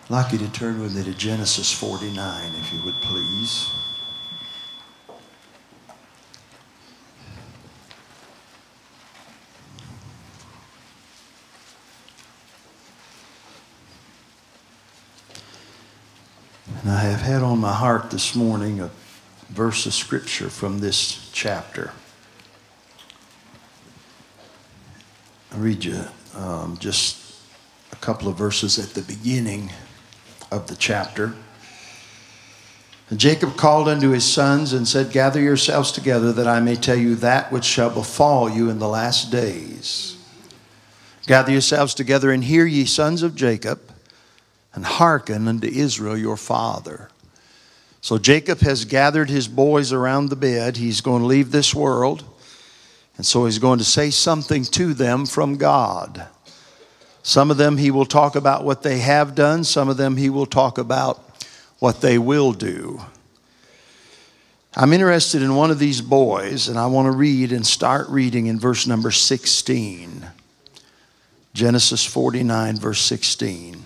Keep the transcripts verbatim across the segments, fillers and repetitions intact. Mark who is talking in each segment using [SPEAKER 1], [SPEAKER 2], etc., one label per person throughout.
[SPEAKER 1] I'd like you to turn with me to Genesis forty-nine, if you would please. And I have had on my heart this morning a verse of scripture from this chapter. I'll read you um, just a couple of verses at the beginning of the chapter. And Jacob called unto his sons and said, Gather yourselves together, that I may tell you that which shall befall you in the last days. Gather yourselves together, and hear, ye sons of Jacob, and hearken unto Israel your father. So Jacob has gathered his boys around the bed. He's going to leave this world. And so he's going to say something to them from God. Some of them he will talk about what they have done. Some of them he will talk about what they will do. I'm interested in one of these boys, and I want to read and start reading in verse number sixteen. Genesis forty-nine, verse sixteen.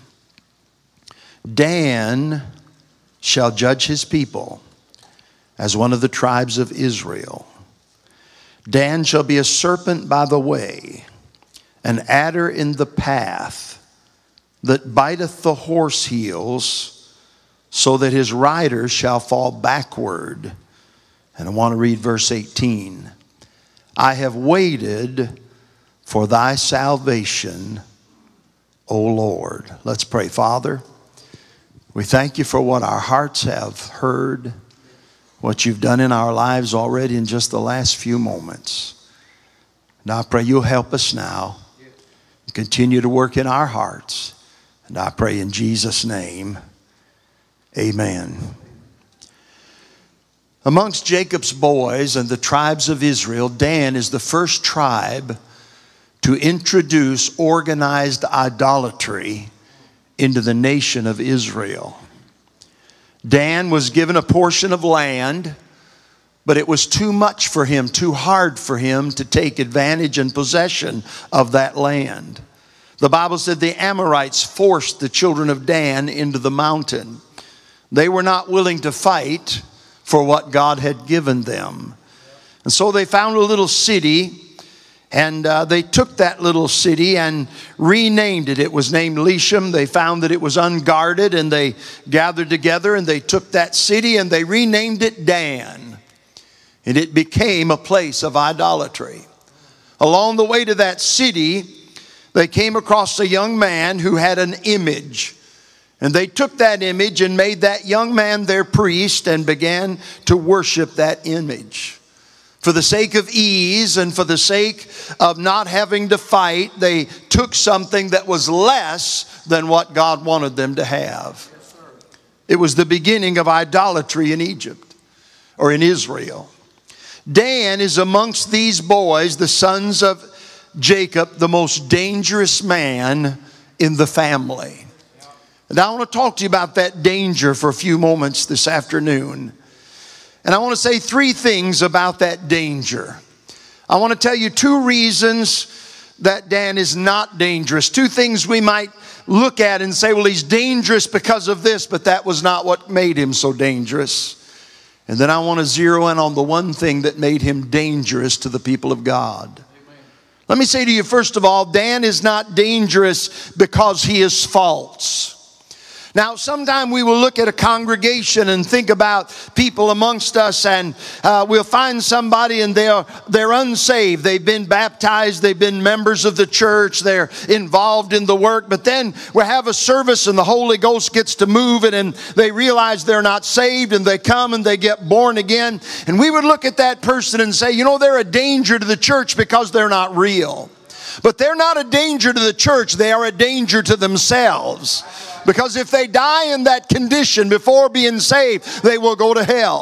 [SPEAKER 1] Dan shall judge his people as one of the tribes of Israel. Dan shall be a serpent by the way, an adder in the path, that biteth the horse heels, so that his rider shall fall backward. And I want to read verse eighteen. I have waited for thy salvation, O Lord. Let's pray. Father, we thank you for what our hearts have heard, what you've done in our lives already in just the last few moments. And I pray you'll help us now. Continue to work in our hearts. And I pray in Jesus' name, amen. Amongst Jacob's boys and the tribes of Israel, Dan is the first tribe to introduce organized idolatry into the nation of Israel. Dan was given a portion of land, but it was too much for him, too hard for him to take advantage and possession of that land. The Bible said the Amorites forced the children of Dan into the mountain. They were not willing to fight for what God had given them. And so they found a little city, and uh, they took that little city and renamed it. It was named Leshem. They found that it was unguarded, and they gathered together and they took that city and they renamed it Dan. And it became a place of idolatry. Along the way to that city, they came across a young man who had an image. And they took that image and made that young man their priest and began to worship that image. For the sake of ease and for the sake of not having to fight, they took something that was less than what God wanted them to have. It was the beginning of idolatry in Egypt or in Israel. Dan is amongst these boys, the sons of Jacob, the most dangerous man in the family. And I want to talk to you about that danger for a few moments this afternoon. And I want to say three things about that danger. I want to tell you two reasons that Dan is not dangerous. Two things we might look at and say, well, he's dangerous because of this, but that was not what made him so dangerous. And then I want to zero in on the one thing that made him dangerous to the people of God. Amen. Let me say to you, first of all, Dan is not dangerous because he is false. Now, sometime we will look at a congregation and think about people amongst us, and uh, we'll find somebody and they're, they're unsaved. They've been baptized. They've been members of the church. They're involved in the work. But then we have a service and the Holy Ghost gets to moving and they realize they're not saved, and they come and they get born again. And we would look at that person and say, you know, they're a danger to the church because they're not real. But they're not a danger to the church. They are a danger to themselves. Because if they die in that condition before being saved, they will go to hell.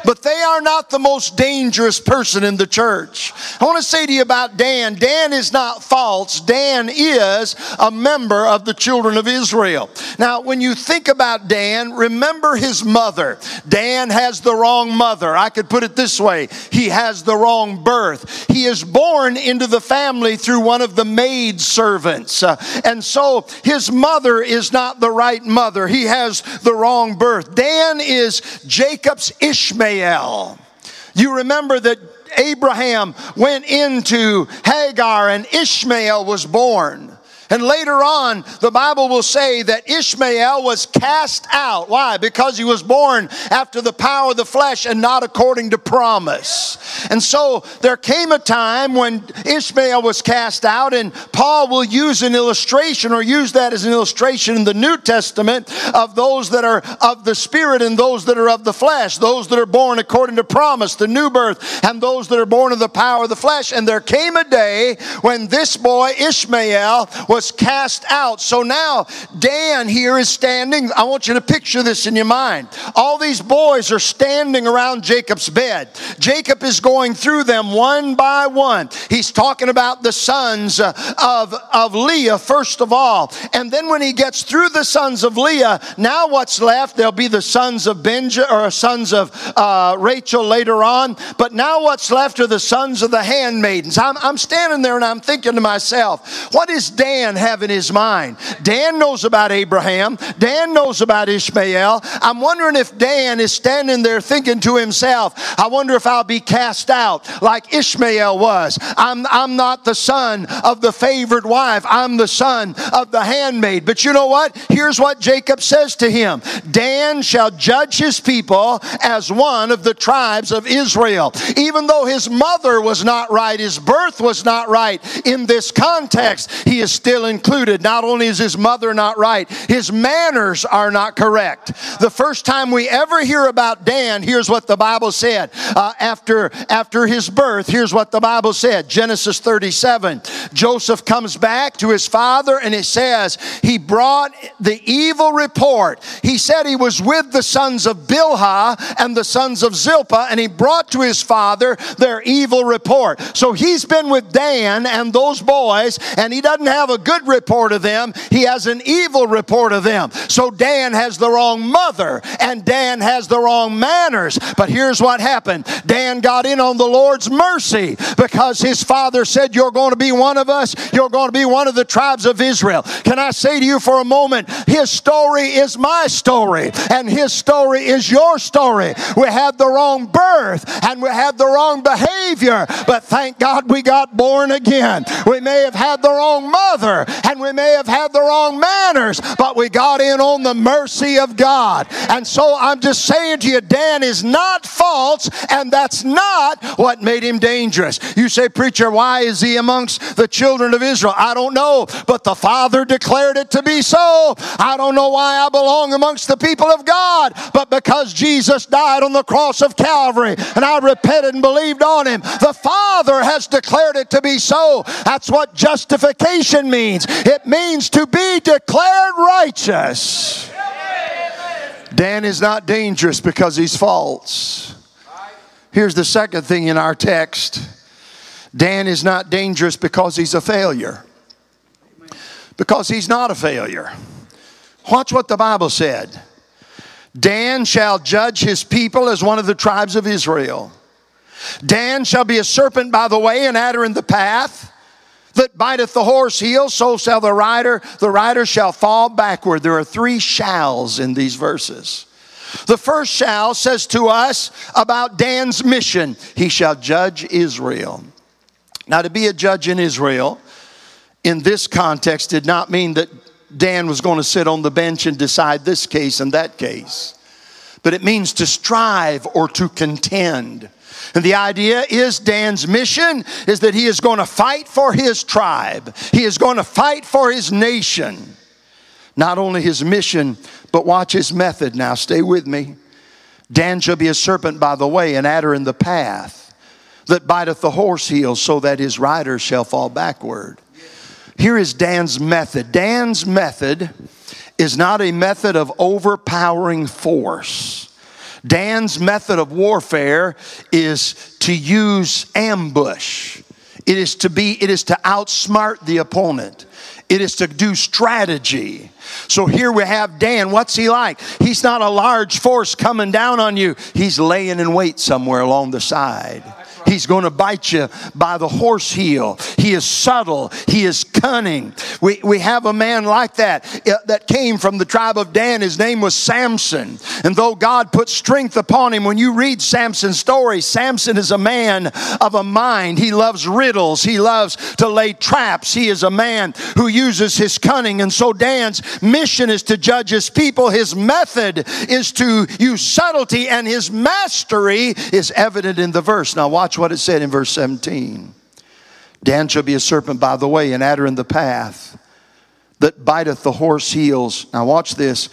[SPEAKER 1] but they are not the most dangerous person in the church. I want to say to you about Dan. Dan is not false. Dan is a member of the children of Israel. Now, when you think about Dan, remember his mother. Dan has the wrong mother. I could put it this way. He has the wrong birth. He is born into the family through one of the maid servants. Uh, and so his mother is not the right mother. He has the wrong birth. Dan is Jacob's Ishmael. You remember that Abraham went into Hagar and Ishmael was born. And later on, the Bible will say that Ishmael was cast out. Why? Because he was born after the power of the flesh and not according to promise. And so there came a time when Ishmael was cast out, and Paul will use an illustration or use that as an illustration in the New Testament of those that are of the Spirit and those that are of the flesh, those that are born according to promise, the new birth, and those that are born of the power of the flesh. And there came a day when this boy Ishmael was cast out. So now Dan here is standing. I want you to picture this in your mind. All these boys are standing around Jacob's bed. Jacob is going through them one by one. He's talking about the sons of, of Leah first of all. And then when he gets through the sons of Leah, now what's left? There'll be the sons of Benjamin or sons of uh, Rachel later on. But now what's left are the sons of the handmaidens. I'm, I'm standing there and I'm thinking to myself, what is Dan have in his mind? Dan knows about Abraham. Dan knows about Ishmael. I'm wondering if Dan is standing there thinking to himself, I wonder if I'll be cast out like Ishmael was. I'm, I'm not the son of the favored wife. I'm the son of the handmaid. But you know what? Here's what Jacob says to him. Dan shall judge his people as one of the tribes of Israel. Even though his mother was not right, his birth was not right, in this context, he is still included. Not only is his mother not right, his manners are not correct. The first time we ever hear about Dan, here's what the Bible said. Uh, after, after his birth, here's what the Bible said. Genesis thirty-seven. Joseph comes back to his father and it says, he brought the evil report. He said he was with the sons of Bilhah and the sons of Zilpah, and he brought to his father their evil report. So he's been with Dan and those boys, and he doesn't have a good report of them. He has an evil report of them. So Dan has the wrong mother and Dan has the wrong manners. But here's what happened. Dan got in on the Lord's mercy because his father said, you're going to be one of us. You're going to be one of the tribes of Israel. Can I say to you for a moment, his story is my story and his story is your story. We had the wrong birth and we had the wrong behavior, but thank God we got born again. We may have had the wrong mother and we may have had the wrong manners, but we got in on the mercy of God. And so I'm just saying to you, Dan is not false, and that's not what made him dangerous. You say, preacher, why is he amongst the children of Israel? I don't know, but the Father declared it to be so. I don't know why I belong amongst the people of God, but because Jesus died on the cross of Calvary and I repented and believed on him, the Father has declared it to be so. That's what justification means. It means to be declared righteous. Dan is not dangerous because he's false. Here's the second thing in our text. Dan is not dangerous because he's a failure. Because he's not a failure. Watch what the Bible said. Dan shall judge his people as one of the tribes of Israel. Dan shall be a serpent by the way, an adder in the path. That biteth the horse heel, so shall the rider, the rider shall fall backward. There are three shalls in these verses. The first shall says to us about Dan's mission. He shall judge Israel. Now, to be a judge in Israel, in this context, did not mean that Dan was going to sit on the bench and decide this case and that case. But it means to strive or to contend. And the idea is Dan's mission is that he is going to fight for his tribe. He is going to fight for his nation. Not only his mission, but watch his method. Now stay with me. Dan shall be a serpent by the way, an adder in the path, that biteth the horse heel, so that his rider shall fall backward. Here is Dan's method. Dan's method is not a method of overpowering force. Dan's method of warfare is to use ambush. It is to be, it is to outsmart the opponent. It is to do strategy. So here we have Dan. What's he like? He's not a large force coming down on you. He's laying in wait somewhere along the side. He's going to bite you by the horse heel. He is subtle. He is cunning. We, we have a man like that that came from the tribe of Dan. His name was Samson. And though God put strength upon him, when you read Samson's story, Samson is a man of a mind. He loves riddles. He loves to lay traps. He is a man who uses his cunning. And so Dan's mission is to judge his people. His method is to use subtlety, and his mastery is evident in the verse. Now watch what it said in verse seventeen. Dan shall be a serpent by the way, an adder in the path, that biteth the horse heels. Now watch this.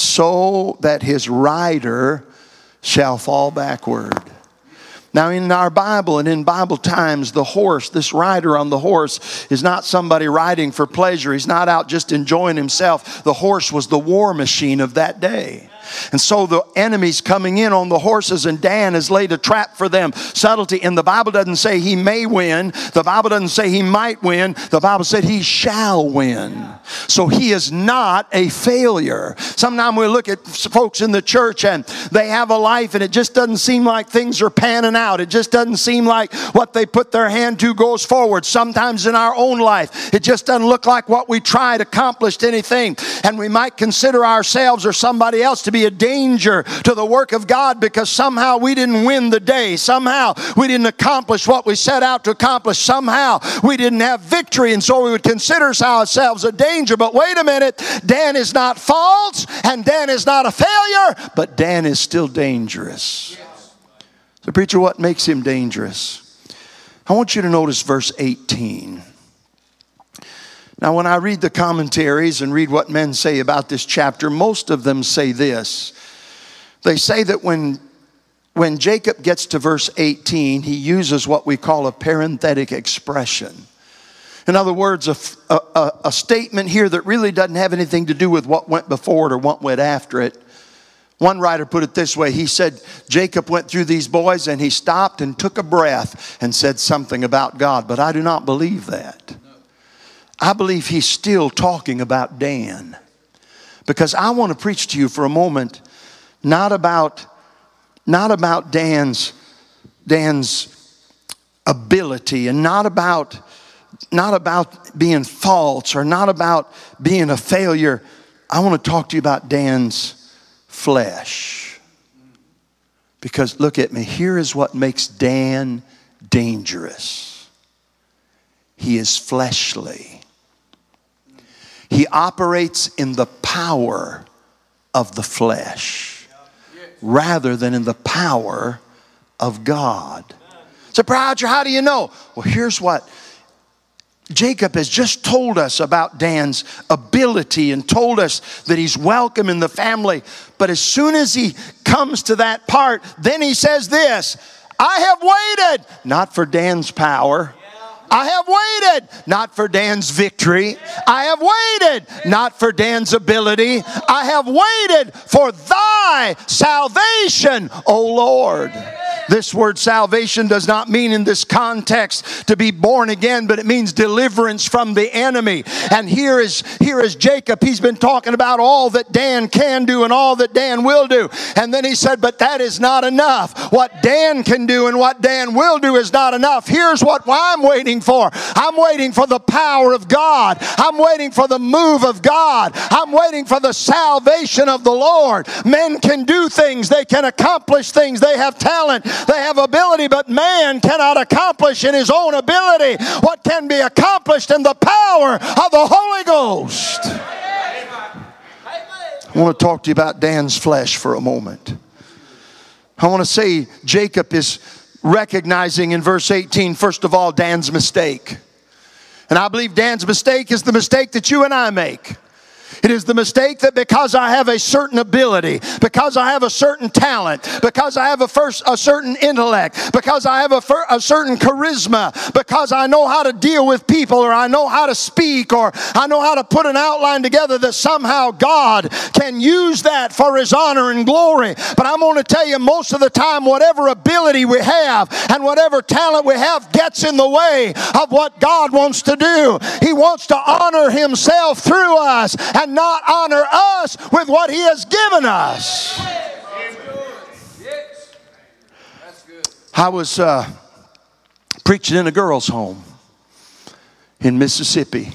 [SPEAKER 1] So that his rider shall fall backward. Now in our Bible and in Bible times, the horse, this rider on the horse, is not somebody riding for pleasure. He's not out just enjoying himself. The horse was the war machine of that day. And so the enemy's coming in on the horses, and Dan has laid a trap for them. Subtlety. And the Bible doesn't say he may win. The Bible doesn't say he might win. The Bible said he shall win. So he is not a failure. Sometimes we look at folks in the church and they have a life and it just doesn't seem like things are panning out. It just doesn't seem like what they put their hand to goes forward. Sometimes in our own life, it just doesn't look like what we tried accomplished anything. And we might consider ourselves or somebody else to be a danger to the work of God because somehow we didn't win the day. Somehow we didn't accomplish what we set out to accomplish. Somehow we didn't have victory, and so we would consider ourselves a danger. But wait a minute, Dan is not false and Dan is not a failure, but Dan is still dangerous. So preacher, what makes him dangerous? I want you to notice verse eighteen. Now, when I read the commentaries and read what men say about this chapter, most of them say this. They say that when, when Jacob gets to verse eighteen, he uses what we call a parenthetic expression. In other words, a, a, a statement here that really doesn't have anything to do with what went before it or what went after it. One writer put it this way. He said, Jacob went through these boys and he stopped and took a breath and said something about God. But I do not believe that. I believe he's still talking about Dan. Because I want to preach to you for a moment, not about, not about Dan's, Dan's ability, and not about, not about being false, or not about being a failure. I want to talk to you about Dan's flesh. Because look at me, here is what makes Dan dangerous. He is fleshly. He operates in the power of the flesh rather than in the power of God. So, preacher, how do you know? Well, here's what Jacob has just told us about Dan's ability and told us that he's welcome in the family. But as soon as he comes to that part, then he says this, I have waited, not for Dan's power. I have waited, not for Dan's victory. I have waited, not for Dan's ability. I have waited for thy salvation, O Lord. This word salvation does not mean in this context to be born again, but it means deliverance from the enemy. And here is, here is Jacob. He's been talking about all that Dan can do and all that Dan will do. And then he said, but that is not enough. What Dan can do and what Dan will do is not enough. Here's what I'm waiting for. I'm waiting for the power of God. I'm waiting for the move of God. I'm waiting for the salvation of the Lord. Men can do things. They can accomplish things. They have talent. They have ability, but man cannot accomplish in his own ability what can be accomplished in the power of the Holy Ghost. I want to talk to you about Dan's flesh for a moment. I want to say Jacob is recognizing in verse eighteen, first of all, Dan's mistake. And I believe Dan's mistake is the mistake that you and I make. It is the mistake that because I have a certain ability, because I have a certain talent, because I have a, first, a certain intellect, because I have a, fir- a certain charisma, because I know how to deal with people, or I know how to speak, or I know how to put an outline together, that somehow God can use that for His honor and glory. But I'm going to tell you, most of the time, whatever ability we have and whatever talent we have gets in the way of what God wants to do. He wants to honor Himself through us and not honor us with what He has given us. I was uh, preaching in a girls' home in Mississippi.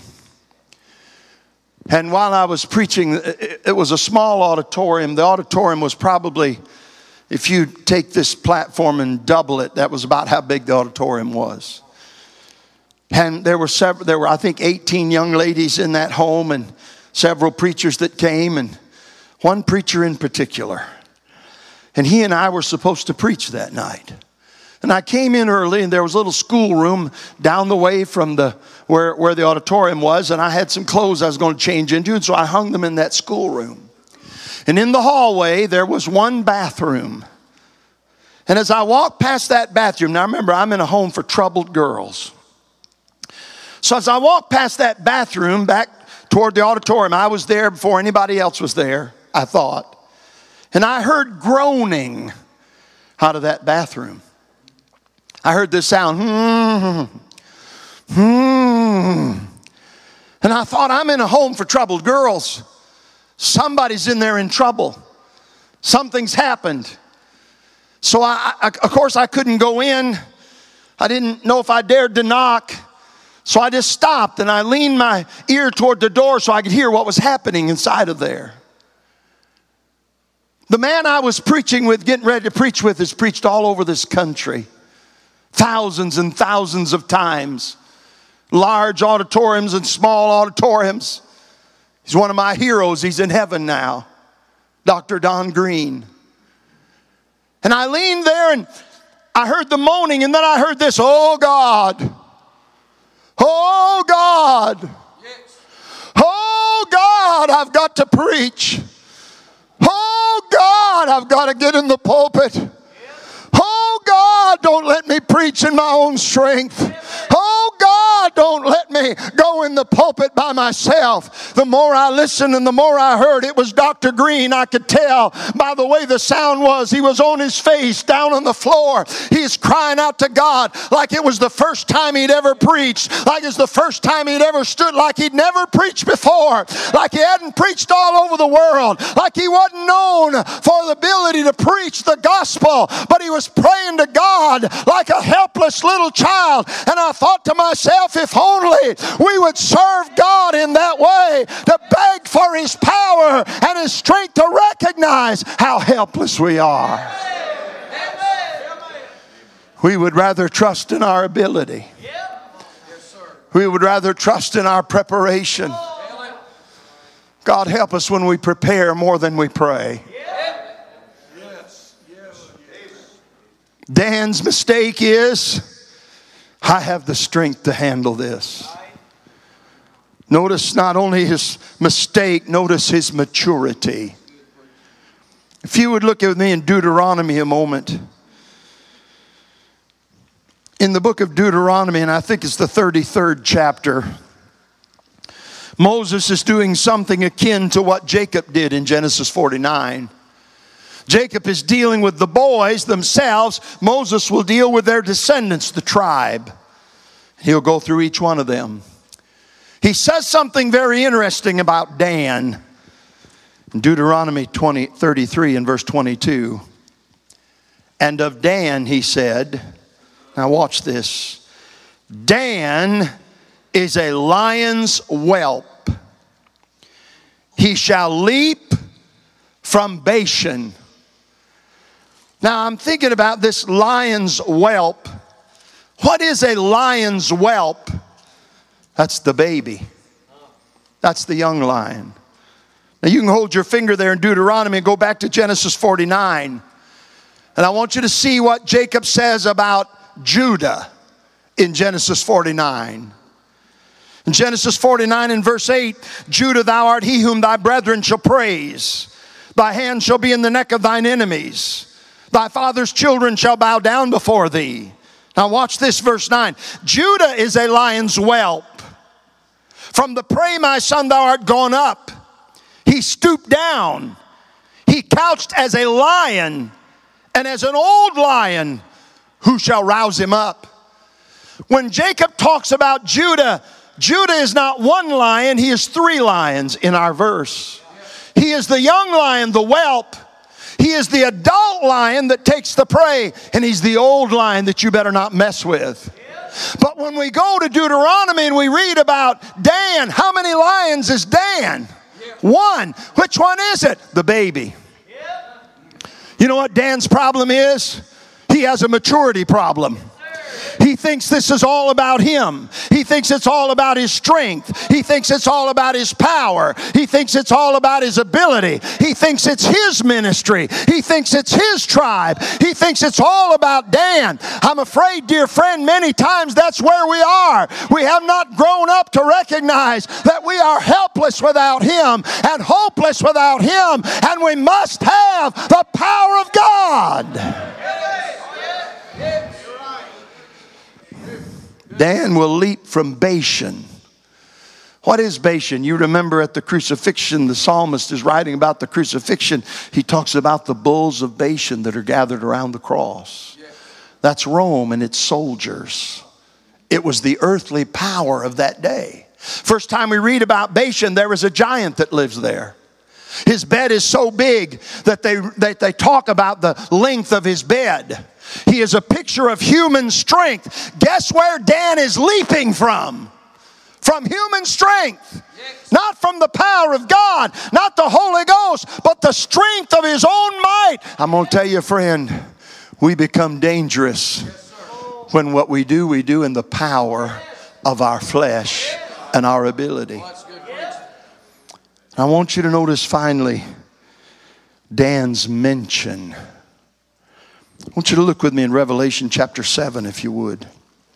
[SPEAKER 1] And while I was preaching, it was a small auditorium. The auditorium was probably, if you take this platform and double it, that was about how big the auditorium was. And there were several, there were, I think, eighteen young ladies in that home, and several preachers that came, and one preacher in particular. And he and I were supposed to preach that night. And I came in early, and there was a little schoolroom down the way from the where, where the auditorium was, and I had some clothes I was going to change into, and so I hung them in that schoolroom. And in the hallway, there was one bathroom. And as I walked past that bathroom, now remember, I'm in a home for troubled girls. So as I walked past that bathroom back toward the auditorium, I was there before anybody else was there, I thought. And I heard groaning out of that bathroom. I heard this sound, hmm, hmm. And I thought, I'm in a home for troubled girls. Somebody's in there in trouble. Something's happened. So, I, I, of course, I couldn't go in. I didn't know if I dared to knock. So I just stopped and I leaned my ear toward the door so I could hear what was happening inside of there. The man I was preaching with, getting ready to preach with, has preached all over this country. Thousands and thousands of times. Large auditoriums and small auditoriums. He's one of my heroes. He's in heaven now. Doctor Don Green. And I leaned there and I heard the moaning, and then I heard this, oh God. Oh God. Oh God, I've got to preach. Oh God, I've got to get in the pulpit. Oh God, don't let me preach in my own strength. Oh God, don't let me go in the pulpit by myself. The more I listened and the more I heard, it was Doctor Green. I could tell by the way the sound was. He was on his face down on the floor. He's crying out to God like it was the first time he'd ever preached, like it's the first time he'd ever stood, like he'd never preached before, like he hadn't preached all over the world, like he wasn't known for the ability to preach the gospel, but he was praying to God like a helpless little child. And I thought to myself, if only we would serve God in that way, to beg for His power and His strength, to recognize how helpless we are. We would rather trust in our ability. We would rather trust in our preparation. God, help us when we prepare more than we pray. Dan's mistake is, I have the strength to handle this. Notice not only his mistake, notice his maturity. If you would look with me in Deuteronomy a moment. In the book of Deuteronomy, and I think it's the thirty-third chapter, Moses is doing something akin to what Jacob did in Genesis forty-nine. Jacob is dealing with the boys themselves. Moses will deal with their descendants, the tribe. He'll go through each one of them. He says something very interesting about Dan. In Deuteronomy twenty, thirty-three and verse twenty-two. And of Dan he said, now watch this. Dan is a lion's whelp. He shall leap from Bashan. Now I'm thinking about this lion's whelp. What is a lion's whelp? That's the baby. That's the young lion. Now you can hold your finger there in Deuteronomy and go back to Genesis forty-nine. And I want you to see what Jacob says about Judah in Genesis forty-nine. In Genesis forty-nine and verse eight, Judah, thou art he whom thy brethren shall praise. Thy hand shall be in the neck of thine enemies. Thy father's children shall bow down before thee. Now watch this, verse nine. Judah is a lion's whelp. From the prey, my son, thou art gone up. He stooped down. He couched as a lion, and as an old lion, who shall rouse him up? When Jacob talks about Judah, Judah is not one lion, he is three lions in our verse. He is the young lion, the whelp. He is the adult lion that takes the prey, and he's the old lion that you better not mess with. But when we go to Deuteronomy and we read about Dan, how many lions is Dan? One. Which one is it? The baby. You know what Dan's problem is? He has a maturity problem. He thinks this is all about him. He thinks it's all about his strength. He thinks it's all about his power. He thinks it's all about his ability. He thinks it's his ministry. He thinks it's his tribe. He thinks it's all about Dan. I'm afraid, dear friend, many times that's where we are. We have not grown up to recognize that we are helpless without him and hopeless without him, and we must have the power of God. Dan will leap from Bashan. What is Bashan? You remember at the crucifixion, the psalmist is writing about the crucifixion. He talks about the bulls of Bashan that are gathered around the cross. That's Rome and its soldiers. It was the earthly power of that day. First time we read about Bashan, there was a giant that lives there. His bed is so big that they, that they talk about the length of his bed. He is a picture of human strength. Guess where Dan is leaping from? From human strength. Not from the power of God, not the Holy Ghost, but the strength of his own might. I'm going to tell you, friend, we become dangerous when what we do, we do in the power of our flesh and our ability. I want you to notice finally Dan's mention. I want you to look with me in Revelation chapter seven, if you would.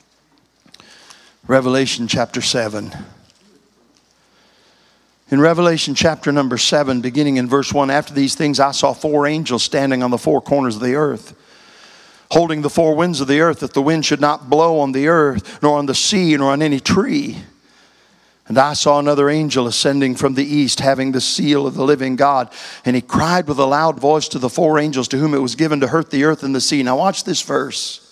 [SPEAKER 1] Revelation chapter seven. In Revelation chapter number seven, beginning in verse one, after these things I saw four angels standing on the four corners of the earth, holding the four winds of the earth, that the wind should not blow on the earth, nor on the sea, nor on any tree. And I saw another angel ascending from the east, having the seal of the living God. And he cried with a loud voice to the four angels to whom it was given to hurt the earth and the sea. Now watch this verse.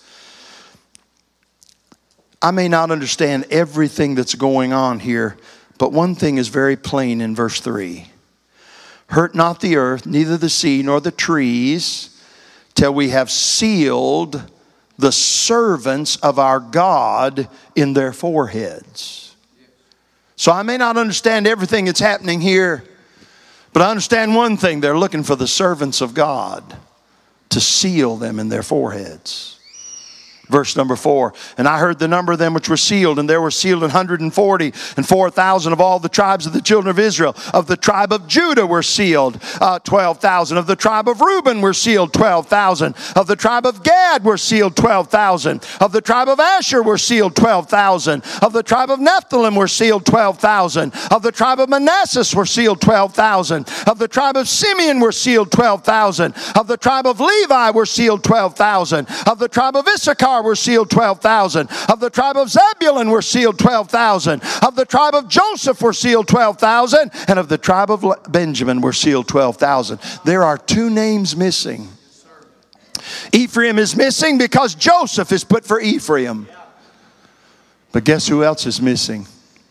[SPEAKER 1] I may not understand everything that's going on here, but one thing is very plain in verse three. Hurt not the earth, neither the sea, nor the trees, till we have sealed the servants of our God in their foreheads. So I may not understand everything that's happening here, but I understand one thing. They're looking for the servants of God to seal them in their foreheads. Verse number four, and I heard the number of them which were sealed, and there were sealed one hundred forty and four thousand of all the tribes of the children of Israel. Of the tribe of Judah were sealed uh, twelve thousand. Of the tribe of Reuben were sealed twelve thousand. Of the tribe of Gad were sealed twelve thousand. Of the tribe of Asher were sealed twelve thousand. Of the tribe of Nephthalim were sealed twelve thousand. Of the tribe of Manasseh were sealed twelve thousand. Of the tribe of Simeon were sealed twelve thousand. Of the tribe of Levi were sealed twelve thousand. Of the tribe of Issachar were sealed twelve thousand. Of the tribe of Zebulun were sealed twelve thousand. Of the tribe of Joseph were sealed twelve thousand. And of the tribe of Benjamin were sealed twelve thousand. There are two names missing. Ephraim is missing because Joseph is put for Ephraim. But guess who else is missing?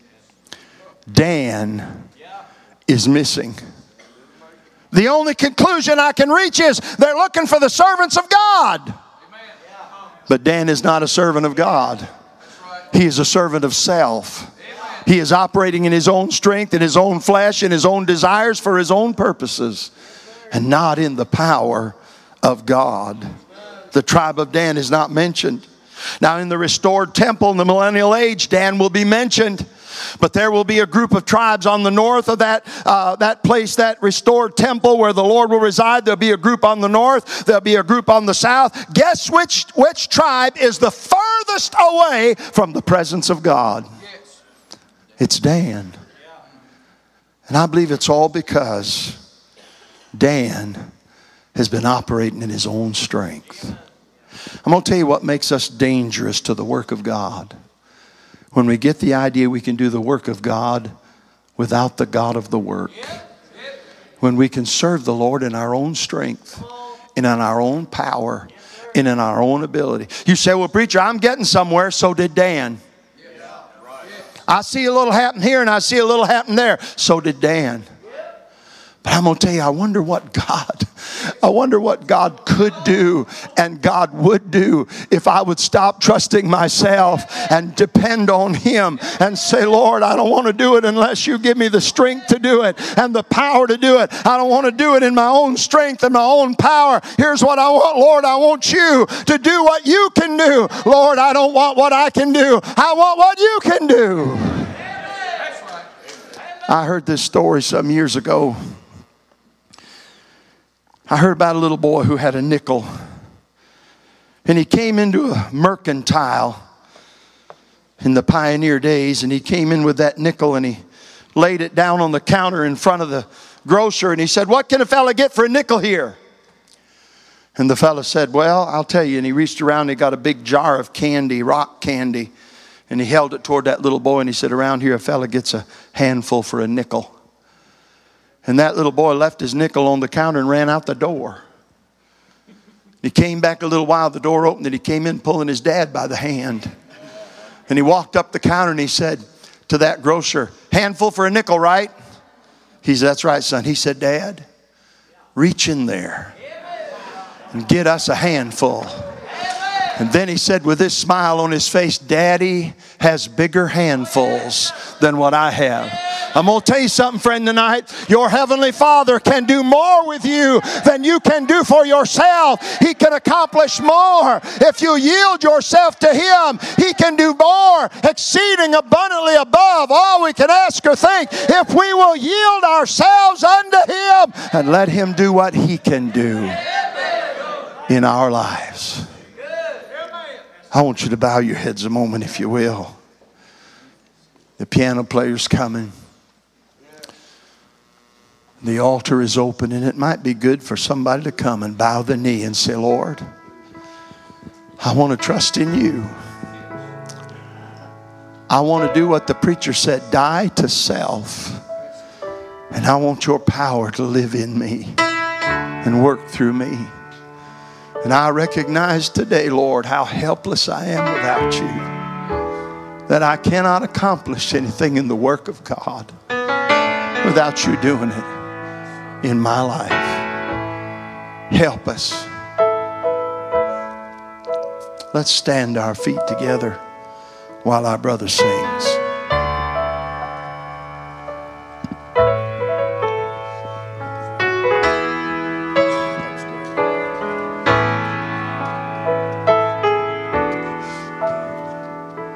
[SPEAKER 1] Dan is missing. The only conclusion I can reach is they're looking for the servants of God. But Dan is not a servant of God. He is a servant of self. He is operating in his own strength, in his own flesh, in his own desires for his own purposes, and not in the power of God. The tribe of Dan is not mentioned. Now in the restored temple in the millennial age, Dan will be mentioned. But there will be a group of tribes on the north of that uh, that place, that restored temple where the Lord will reside. There'll be a group on the north. There'll be a group on the south. Guess which, which tribe is the furthest away from the presence of God? It's Dan. And I believe it's all because Dan has been operating in his own strength. I'm going to tell you what makes us dangerous to the work of God. When we get the idea we can do the work of God without the God of the work. When we can serve the Lord in our own strength and in our own power and in our own ability. You say, well, preacher, I'm getting somewhere. So did Dan. I see a little happen here and I see a little happen there. So did Dan. But I'm going to tell you, I wonder what God, I wonder what God could do and God would do if I would stop trusting myself and depend on Him and say, Lord, I don't want to do it unless you give me the strength to do it and the power to do it. I don't want to do it in my own strength and my own power. Here's what I want, Lord. I want you to do what you can do. Lord, I don't want what I can do. I want what you can do. I heard this story some years ago. I heard about a little boy who had a nickel. And he came into a mercantile in the pioneer days. And he came in with that nickel and he laid it down on the counter in front of the grocer. And he said, what can a fella get for a nickel here? And the fella said, well, I'll tell you. And he reached around and he got a big jar of candy, rock candy. And he held it toward that little boy and he said, around here a fella gets a handful for a nickel. And that little boy left his nickel on the counter and ran out the door. He came back a little while, the door opened, and he came in pulling his dad by the hand. And he walked up the counter and he said to that grocer, handful for a nickel, right? He said, that's right, son. He said, Dad, reach in there and get us a handful. And then he said with this smile on his face, Daddy has bigger handfuls than what I have. I'm going to tell you something, friend, tonight. Your Heavenly Father can do more with you than you can do for yourself. He can accomplish more. If you yield yourself to Him, He can do more, exceeding abundantly above all we can ask or think. If we will yield ourselves unto Him and let Him do what He can do in our lives. I want you to bow your heads a moment, if you will. The piano player's coming. The altar is open, and it might be good for somebody to come and bow the knee and say, Lord, I want to trust in you. I want to do what the preacher said, die to self. And I want your power to live in me and work through me. And I recognize today, Lord, how helpless I am without you. That I cannot accomplish anything in the work of God without you doing it in my life. Help us. Let's stand to our feet together while our brother sings.